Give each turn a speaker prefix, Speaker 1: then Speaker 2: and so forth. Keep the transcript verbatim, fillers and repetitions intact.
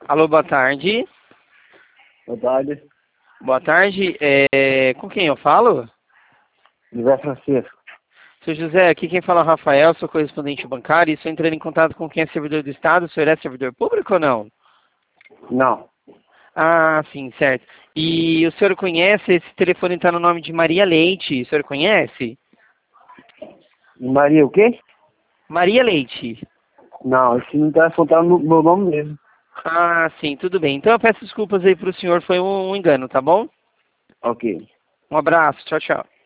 Speaker 1: Alô, boa tarde.
Speaker 2: Boa tarde.
Speaker 1: Boa tarde. É, com quem eu falo?
Speaker 2: José Francisco.
Speaker 1: Seu José, aqui quem fala é o Rafael, sou correspondente bancário e estou entrando em contato com quem é servidor do Estado. O senhor é servidor público ou não?
Speaker 2: Não.
Speaker 1: Ah, sim, certo. E o senhor conhece, esse telefone está no nome de Maria Leite, o senhor conhece?
Speaker 2: Maria o quê?
Speaker 1: Maria Leite.
Speaker 2: Não, esse não tá faltando no meu nome mesmo.
Speaker 1: Ah, sim, tudo bem. Então eu peço desculpas aí para o senhor, foi um, um engano, tá bom?
Speaker 2: Ok.
Speaker 1: Um abraço, tchau, tchau.